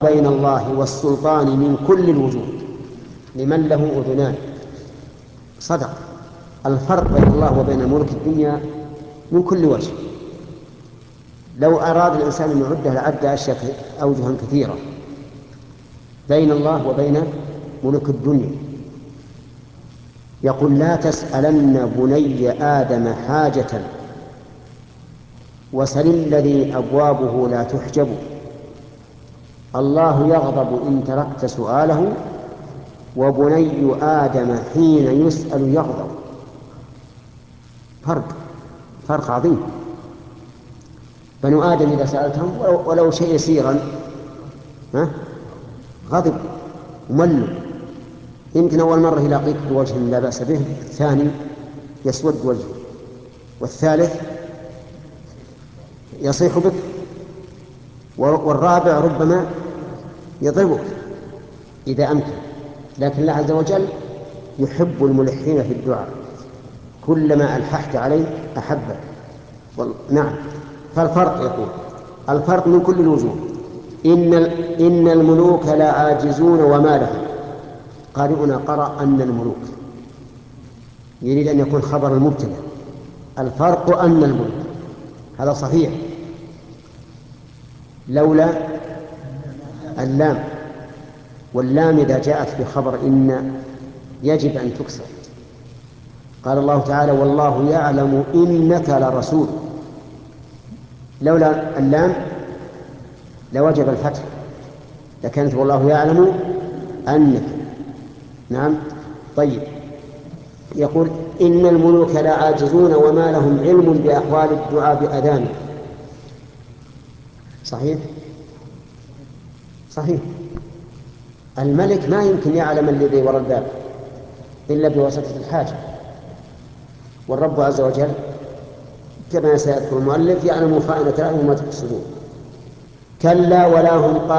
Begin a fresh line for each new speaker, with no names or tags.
بين الله والسلطان من كل الوجوه لمن له أذنان. صدق. الفرق بين الله وبين ملوك الدنيا من كل وجه. لو أراد الإنسان أن يعده لعد أشياء أوجها كثيرة بين الله وبين ملوك الدنيا. يقول: لا تسألن بني آدم حاجة وسل الذي أبوابه لا تحجب. الله يغضب إن تركت سؤاله وبني آدم حين يسأل يغضب. فرق عظيم. بنو آدم إذا سألتهم ولو شيء يسيرا غضب وملوا. يمكن أول مرة يلاقيك بوجه لا بأس به، الثاني يسود وجهه، والثالث يصيح بك، والرابع ربما يضربك إذا أمكن. لكن الله عز وجل يحب الملحين في الدعاء، كلما ألححت عليه أحبك. نعم. فالفرق، يقول الفرق من كل الوجوه. إن الملوك لا عاجزون وما لهم. قارئنا قرأ أن الملوك، يريد أن يكون خبر المبتدأ. الفرق أن الملوك، هذا صحيح لولا اللام، واللام إذا جاءت في خبر إن يجب أن تكسر. قال الله تعالى: والله يعلم إنك لرسول. لولا اللام لوجب الفتح، لكانت والله يعلم أنك. نعم. طيب. يقول: إن الملوك لا عاجزون وما لهم علم بأحوال الدعاء بأذان. صحيح. الملك ما يمكن يعلم الذي وراء الباب إلا بواسطة الحاجة، والرب عز وجل كما سيذكر المؤلف يعلم خائنة الأعين وما تكسبون. كلا ولا هم